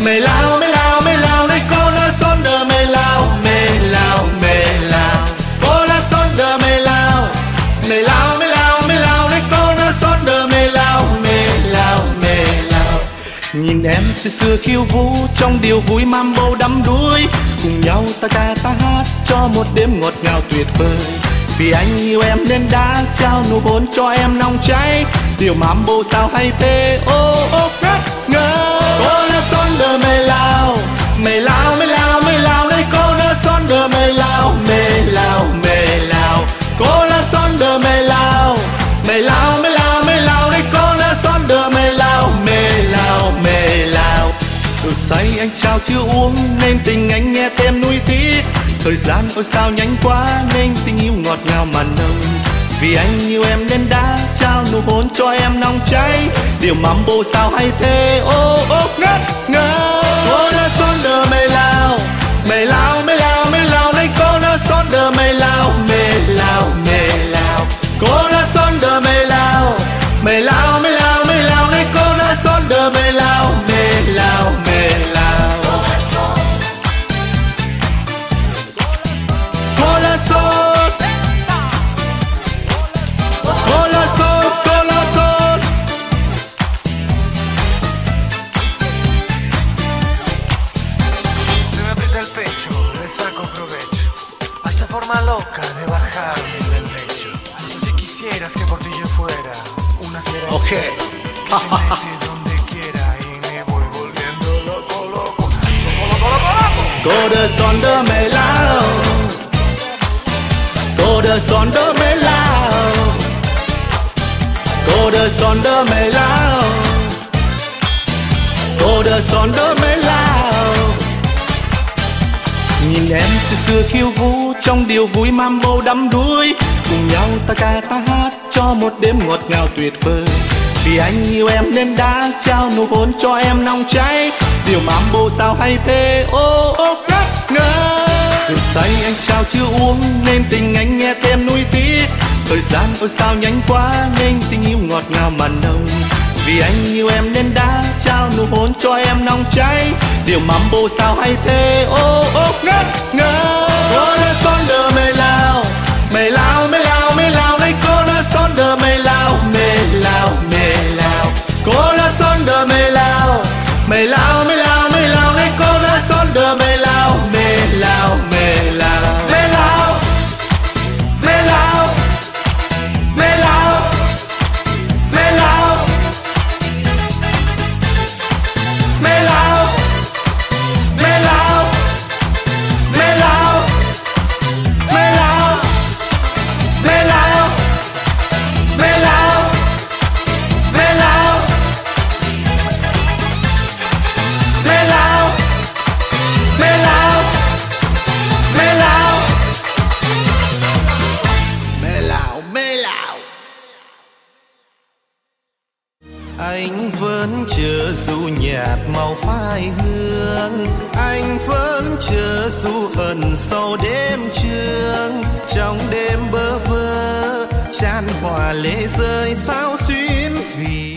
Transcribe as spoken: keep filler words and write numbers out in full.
mê lao mê lao mê lao đây corazón de mê lao mê lao mê lao corazón de mê lao mê lao mê lao mê lao đây corazón de mê lao mê lao mê lao. Nhìn em xưa xưa khiêu vũ trong điều vui mambo đắm đuối, cùng nhau ta ca ta hát cho một đêm ngọt ngào tuyệt vời. Vì anh yêu em nên đã trao nụ hôn cho em nóng cháy, điều mambo sao hay thế ô ô ngất ngơ. Corazón de mê lao mê lao mê lao mê lao đây corazón de mê lao mê lao mê lao corazón de mê lao mê lao mê lao mê lao đây corazón de mê lao mê lao mê lao. Sự say anh trao chưa uống nên tình anh nghe thêm nuối tiếc, thời gian ôi sao nhanh quá nên tình yêu ngọt ngào mà nồng. Vì anh yêu em nên đã trao nụ hôn cho em nóng cháy, điều mambo sao hay thế ô ô ngất ngơ. Corazón de mê lao mê lao mê lao mê lao đây corazón de mê lao mê lao mê lao corazón de mê lao mê lao mê lao mê lao đây corazón de mê lao mê lao mê lao. Corazón corazón corazón. Se me aprieta el pecho, le saco provecho a esta forma loca de bajarme del lecho. No sé si quisieras que por ti yo fuera una fiera Okay. que se mete donde quiera y me voy volviendo loco, loco, loco, loco, loco. Corazón de mê lao corazón de mê lao corazón de mê lao corazón de mê lao. Nhìn em xưa xưa khiêu vũ trong điều vui mambo đắm đuối, cùng nhau ta ca ta hát cho một đêm ngọt ngào tuyệt vời. Vì anh yêu em nên đã trao nụ hôn cho em nóng cháy, điều mambo sao hay thế ô ô ngất ngơ. Sự say anh trao chưa uống nên tình anh nghe thêm nuối tiếc, thời gian ôi sao nhanh quá nên tình yêu ngọt ngào mà nồng. Vì anh yêu em nên đã trao nụ hôn cho em nóng cháy, điều mambo sao hay thế ô ô ngất ngơ. Corazón de mê lao mê lao mê lao mê lao đây corazón de mê lao mê lao mê lao corazón de mê lao mê lao mê lao mê lao đây corazón de mê lao mê lao mê lao mê lao mê lao mê lao mê lao mê lao mê lao mê lao mê lao mê lao mê lao mê lao mê lao mê lao mê lao mê lao mê lao. Anh vẫn chờ dù nhạt màu phai hương, anh vẫn chờ dù hận sau đêm trường. Trong đêm bơ vơ chan hòa lệ rơi sao xuyến vì